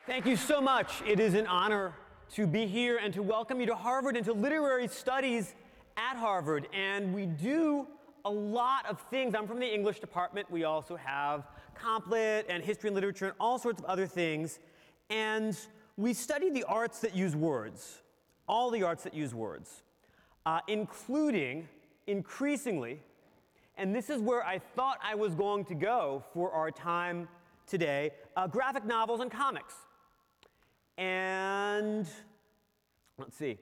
Thank you so much. It is an honor to be here and to welcome you to Harvard and to literary studies at Harvard. And we do a lot of things. I'm from the English department. We also have Comp Lit and history and literature and all sorts of other things. And we study the arts that use words, all the arts that use words, including, increasingly, and this is where I thought I was going to go for our time today, graphic novels and comics. And let's see.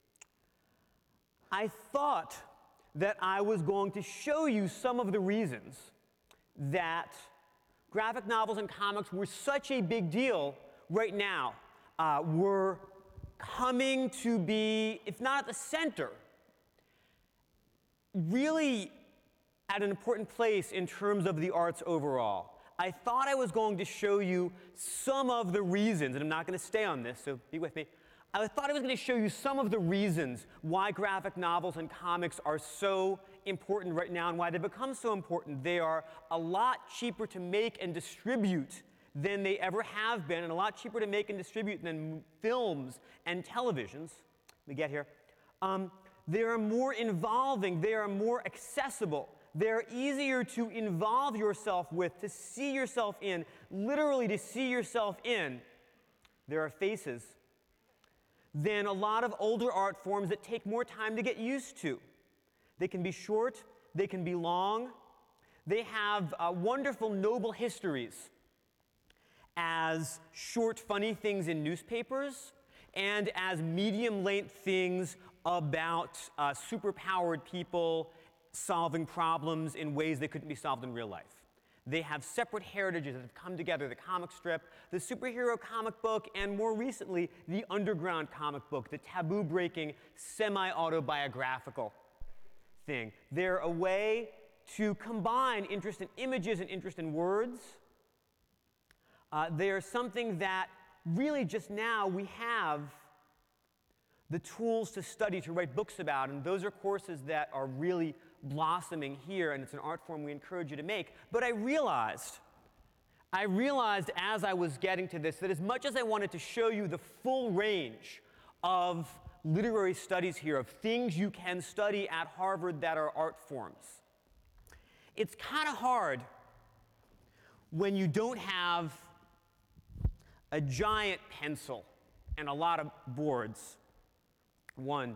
I thought that I was going to show you some of the reasons that graphic novels and comics were such a big deal right now. We're coming to be, if not at the center, really at an important place in terms of the arts overall. I thought I was going to show you some of the reasons, and I'm not going to stay on this, so be with me. I thought I was going to show you some of the reasons why graphic novels and comics are so important right now and why they've become so important. They are a lot cheaper to make and distribute than they ever have been, and a lot cheaper to make and distribute than films and televisions. Let me get here. They are more involving. They are more accessible. They're easier to involve yourself with, to see yourself in, literally to see yourself in. There are faces than a lot of older art forms that take more time to get used to. They can be short, they can be long, they have wonderful, noble histories as short, funny things in newspapers and as medium-length things about superpowered people solving problems in ways that couldn't be solved in real life. They have separate heritages that have come together, the comic strip, the superhero comic book, and more recently, the underground comic book, the taboo-breaking, semi-autobiographical thing. They're a way to combine interest in images and interest in words. They are something that really just now we have the tools to study, to write books about, and those are courses that are really blossoming here, and it's an art form we encourage you to make. But I realized as I was getting to this that as much as I wanted to show you the full range of literary studies here, of things you can study at Harvard that are art forms, it's kind of hard when you don't have a giant pencil and a lot of boards. 1,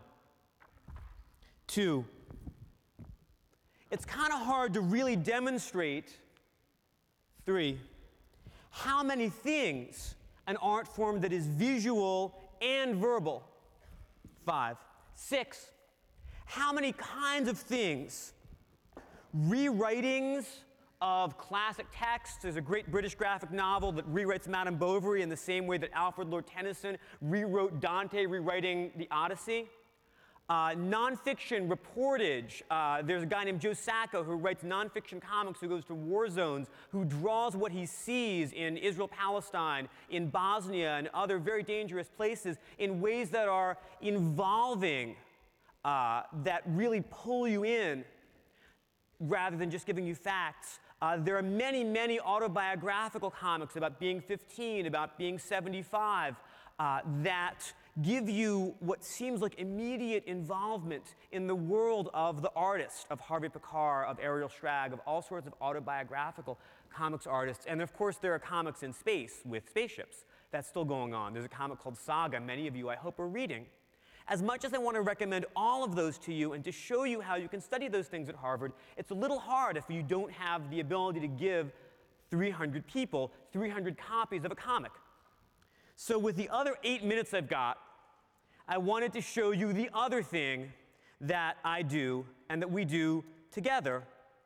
2. It's kind of hard to really demonstrate, 3, how many things an art form that is visual and verbal, 5, 6, how many kinds of things, rewritings of classic texts. There's a great British graphic novel that rewrites Madame Bovary in the same way that Alfred Lord Tennyson rewrote Dante, rewriting the Odyssey. Nonfiction reportage. There's a guy named Joe Sacco who writes nonfiction comics, who goes to war zones, who draws what he sees in Israel, Palestine, in Bosnia, and other very dangerous places in ways that are involving, that really pull you in rather than just giving you facts. There are many, many autobiographical comics about being 15, about being 75, that give you what seems like immediate involvement in the world of the artist, of Harvey Pekar, of Ariel Schrag, of all sorts of autobiographical comics artists. And of course, there are comics in space with spaceships. That's still going on. There's a comic called Saga, many of you, I hope, are reading. As much as I want to recommend all of those to you and to show you how you can study those things at Harvard, it's a little hard if you don't have the ability to give 300 people 300 copies of a comic. So with the other 8 minutes I've got, I wanted to show you the other thing that I do and that we do together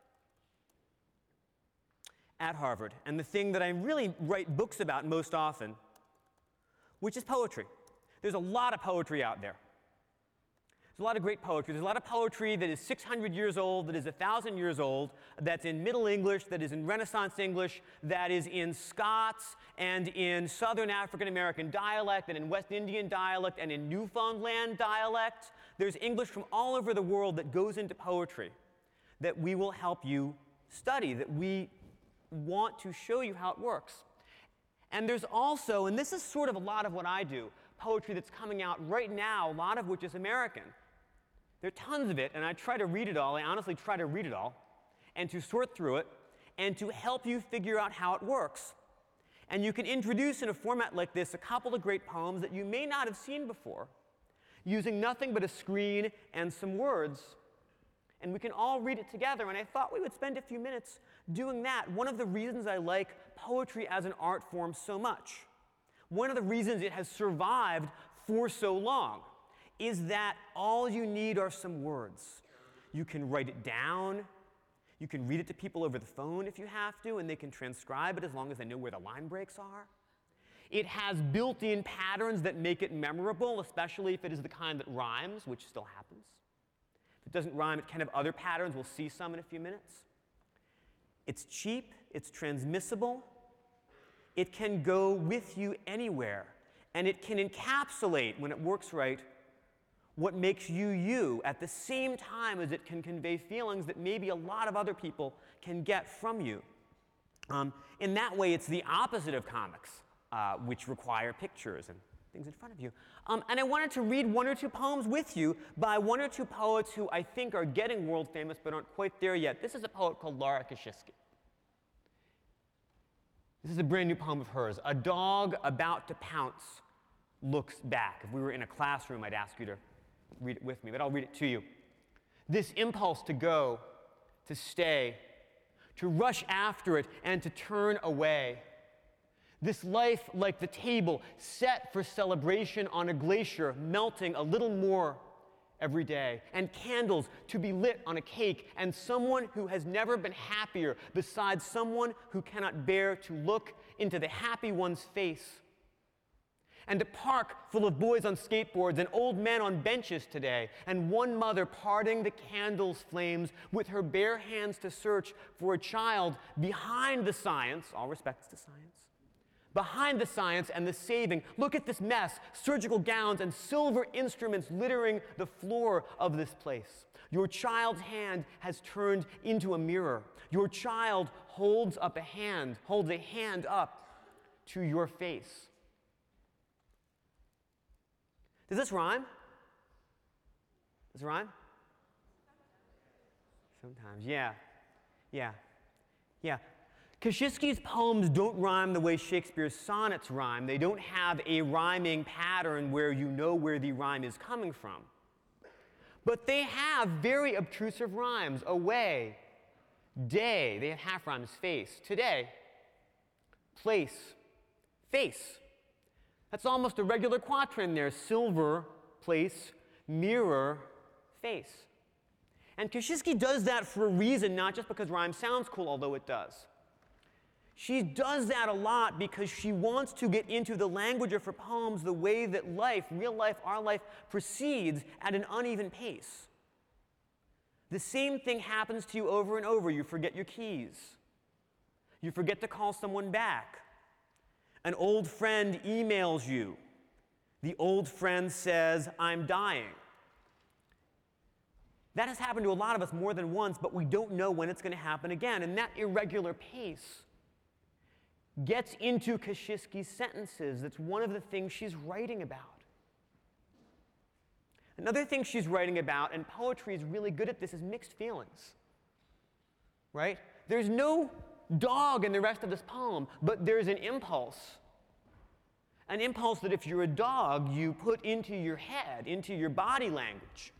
at Harvard, and the thing that I really write books about most often, which is poetry. There's a lot of poetry out there. There's a lot of great poetry. There's a lot of poetry that is 600 years old, that is 1,000 years old, that's in Middle English, that is in Renaissance English, that is in Scots and in Southern African American dialect and in West Indian dialect and in Newfoundland dialect. There's English from all over the world that goes into poetry that we will help you study, that we want to show you how it works. And there's also, and this is sort of a lot of what I do, poetry that's coming out right now, a lot of which is American. There are tons of it, and I try to read it all. I honestly try to read it all, and to sort through it, and to help you figure out how it works. And you can introduce in a format like this a couple of great poems that you may not have seen before, using nothing but a screen and some words. And we can all read it together, and I thought we would spend a few minutes doing that. One of the reasons I like poetry as an art form so much, one of the reasons it has survived for so long, is that all you need are some words. You can write it down. You can read it to people over the phone if you have to, and they can transcribe it as long as they know where the line breaks are. It has built-in patterns that make it memorable, especially if it is the kind that rhymes, which still happens. If it doesn't rhyme, it can have other patterns. We'll see some in a few minutes. It's cheap. It's transmissible. It can go with you anywhere. And it can encapsulate, when it works right, what makes you you at the same time as it can convey feelings that maybe a lot of other people can get from you. In that way, it's the opposite of comics, which require pictures and things in front of you. And I wanted to read one or two poems with you by one or two poets who I think are getting world famous but aren't quite there yet. This is a poet called Lara Kosciuszko. This is a brand new poem of hers. A dog about to pounce looks back. If we were in a classroom, I'd ask you to read it with me, but I'll read it to you. This impulse to go, to stay, to rush after it, and to turn away. This life like the table set for celebration on a glacier, melting a little more every day, and candles to be lit on a cake, and someone who has never been happier besides someone who cannot bear to look into the happy one's face. And a park full of boys on skateboards and old men on benches today, and one mother parting the candle's flames with her bare hands to search for a child behind the science, all respects to science, behind the science and the saving. Look at this mess, surgical gowns and silver instruments littering the floor of this place. Your child's hand has turned into a mirror. Your child holds a hand up to your face. Does this rhyme? Does it rhyme? Sometimes, yeah. Kosciuszko's poems don't rhyme the way Shakespeare's sonnets rhyme. They don't have a rhyming pattern where you know where the rhyme is coming from. But they have very obtrusive rhymes. Away, day, they have half rhymes. Face, today, place, face. That's almost a regular quatrain there. Silver, place, mirror, face. And Kosciuszko does that for a reason, not just because rhyme sounds cool, although it does. She does that a lot because she wants to get into the language of her poems the way that life, real life, our life, proceeds at an uneven pace. The same thing happens to you over and over. You forget your keys. You forget to call someone back. An old friend emails you. The old friend says, "I'm dying." That has happened to a lot of us more than once, but we don't know when it's going to happen again. And that irregular pace gets into Kosciuszko's sentences. That's one of the things she's writing about. Another thing she's writing about, and poetry is really good at this, is mixed feelings. Right? There's no dog in the rest of this poem, but there's an impulse. An impulse that if you're a dog, you put into your head, into your body language.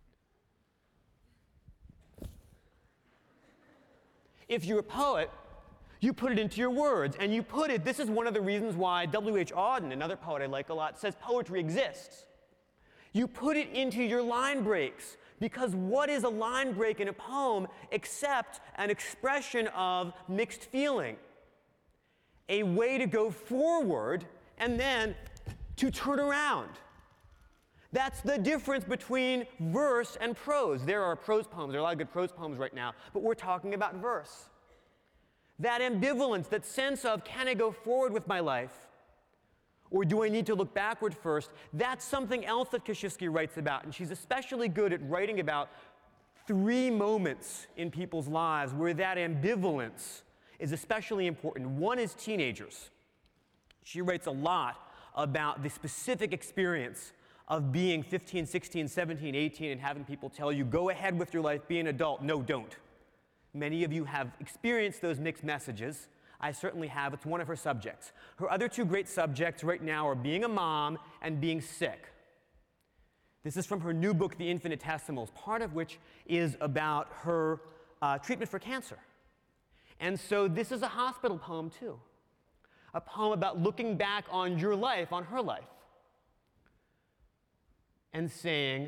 If you're a poet, you put it into your words, and you put it, this is one of the reasons why W.H. Auden, another poet I like a lot, says poetry exists. You put it into your line breaks, because what is a line break in a poem except an expression of mixed feeling? A way to go forward and then to turn around. That's the difference between verse and prose. There are prose poems, there are a lot of good prose poems right now, but we're talking about verse. That ambivalence, that sense of, can I go forward with my life? Or do I need to look backward first? That's something else that Kosciuszko writes about, and she's especially good at writing about 3 moments in people's lives where that ambivalence is especially important. One is teenagers. She writes a lot about the specific experience of being 15, 16, 17, 18 and having people tell you, go ahead with your life, be an adult. No, don't. Many of you have experienced those mixed messages. I certainly have. It's one of her subjects. Her other two great subjects right now are being a mom and being sick. This is from her new book, The Infinitesimals, part of which is about her treatment for cancer. And so this is a hospital poem, too. A poem about looking back on your life, on her life, and saying,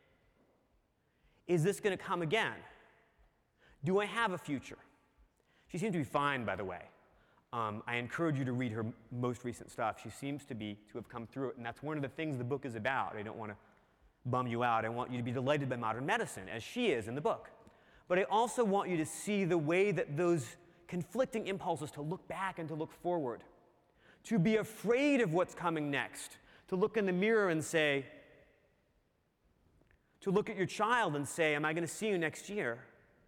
is this going to come again? Do I have a future? She seems to be fine, by the way. I encourage you to read her most recent stuff. She seems to have come through it, and that's one of the things the book is about. I don't want to bum you out. I want you to be delighted by modern medicine, as she is in the book. But I also want you to see the way that those conflicting impulses to look back and to look forward, to be afraid of what's coming next, to look in the mirror and say, to look at your child and say, am I going to see you next year?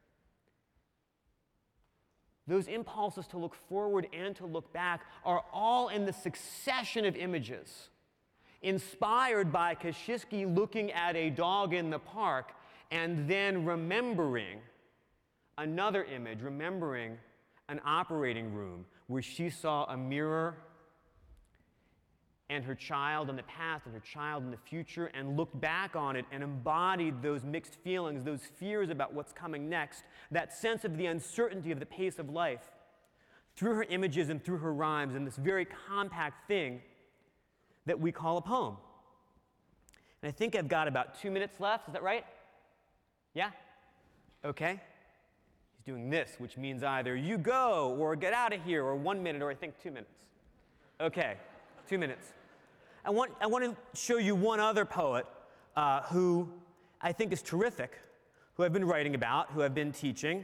Those impulses to look forward and to look back are all in the succession of images inspired by Kosciuszko looking at a dog in the park and then remembering another image, remembering an operating room where she saw a mirror and her child in the past and her child in the future and looked back on it and embodied those mixed feelings, those fears about what's coming next, that sense of the uncertainty of the pace of life through her images and through her rhymes in this very compact thing that we call a poem. And I think I've got about 2 minutes left. Is that right? Yeah? Okay. He's doing this, which means either you go or get out of here, or 1 minute, or I think 2 minutes. Okay, 2 minutes. I want to show you one other poet who I think is terrific, who I've been writing about, who I've been teaching.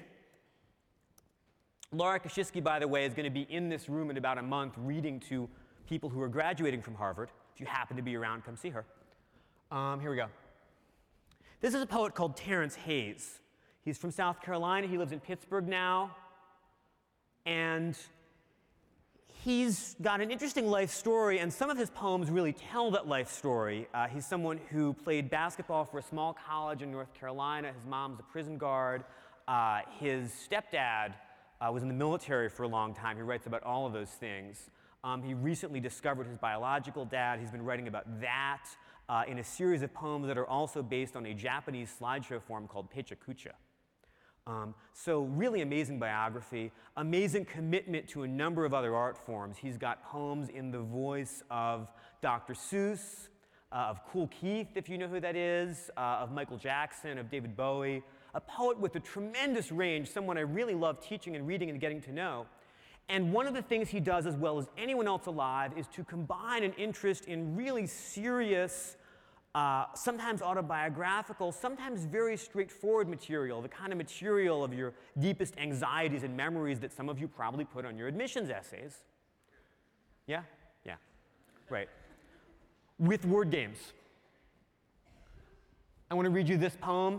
Laura Kosciuszko, by the way, is going to be in this room in about a month reading to people who are graduating from Harvard. If you happen to be around, come see her. Here we go. This is a poet called Terrence Hayes. He's from South Carolina. He lives in Pittsburgh now. And he's got an interesting life story, and some of his poems really tell that life story. He's someone who played basketball for a small college in North Carolina. His mom's a prison guard. His stepdad was in the military for a long time. He writes about all of those things. He recently discovered his biological dad. He's been writing about that in a series of poems that are also based on a Japanese slideshow form called Pechakucha. So really amazing biography, amazing commitment to a number of other art forms. He's got poems in the voice of Dr. Seuss, of Kool Keith, if you know who that is, of Michael Jackson, of David Bowie, a poet with a tremendous range, someone I really love teaching and reading and getting to know. And one of the things he does as well as anyone else alive is to combine an interest in really serious, sometimes autobiographical, sometimes very straightforward material, the kind of material of your deepest anxieties and memories that some of you probably put on your admissions essays. Yeah? Yeah. Right. With word games. I want to read you this poem.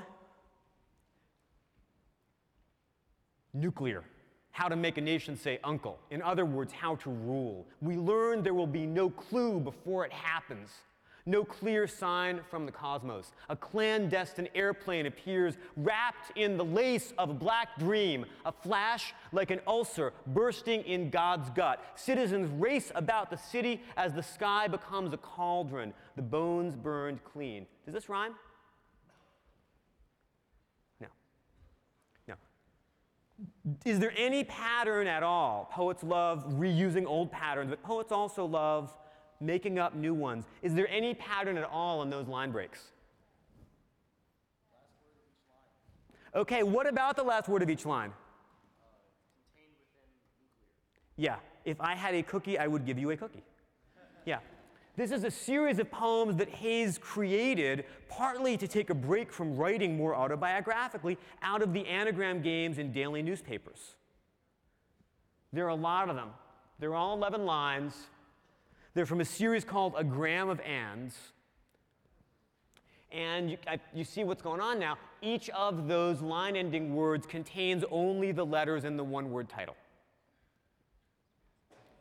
Nuclear. How to make a nation say uncle. In other words, how to rule. We learn there will be no clue before it happens. No clear sign from the cosmos. A clandestine airplane appears wrapped in the lace of a black dream, a flash like an ulcer bursting in God's gut. Citizens race about the city as the sky becomes a cauldron, the bones burned clean. Does this rhyme? No. No. Is there any pattern at all? Poets love reusing old patterns, but poets also love making up new ones. Is there any pattern at all in those line breaks? Last word of each line. Okay, what about the last word of each line? Contained within nuclear. Yeah, if I had a cookie, I would give you a cookie. Yeah. This is a series of poems that Hayes created partly to take a break from writing more autobiographically out of the anagram games in daily newspapers. There are a lot of them. They're all 11 lines. They're from a series called A Gram of Ands. And you see what's going on now. Each of those line-ending words contains only the letters in the one-word title.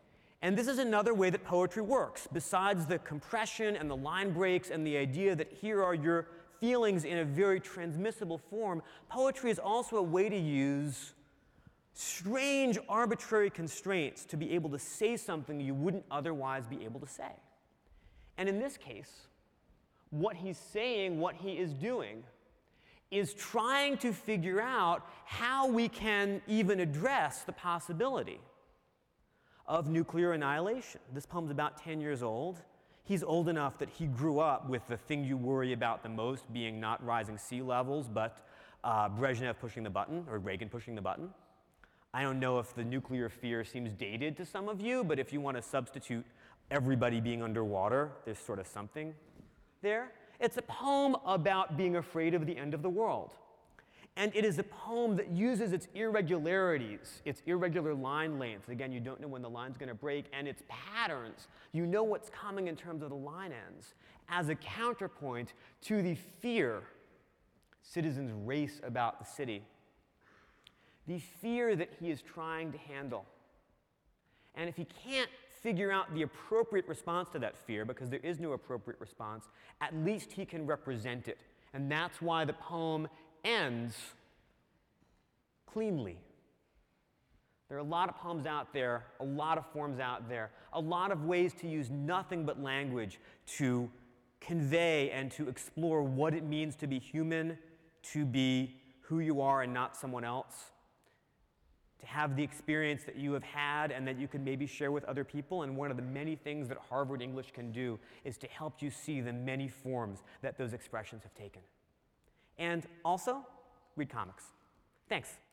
And this is another way that poetry works. Besides the compression and the line breaks and the idea that here are your feelings in a very transmissible form, poetry is also a way to use strange, arbitrary constraints to be able to say something you wouldn't otherwise be able to say. And in this case, what he's saying, what he is doing, is trying to figure out how we can even address the possibility of nuclear annihilation. This poem's about 10 years old. He's old enough that he grew up with the thing you worry about the most being not rising sea levels, but Brezhnev pushing the button, or Reagan pushing the button. I don't know if the nuclear fear seems dated to some of you, but if you want to substitute everybody being underwater, there's sort of something there. It's a poem about being afraid of the end of the world. And it is a poem that uses its irregularities, its irregular line lengths. Again, you don't know when the line's going to break, and its patterns. You know what's coming in terms of the line ends, as a counterpoint to the fear citizens race about the city. The fear that he is trying to handle. And if he can't figure out the appropriate response to that fear, because there is no appropriate response, at least he can represent it. And that's why the poem ends cleanly. There are a lot of poems out there, a lot of forms out there, a lot of ways to use nothing but language to convey and to explore what it means to be human, to be who you are and not someone else, to have the experience that you have had and that you can maybe share with other people. And one of the many things that Harvard English can do is to help you see the many forms that those expressions have taken. And also, read comics. Thanks.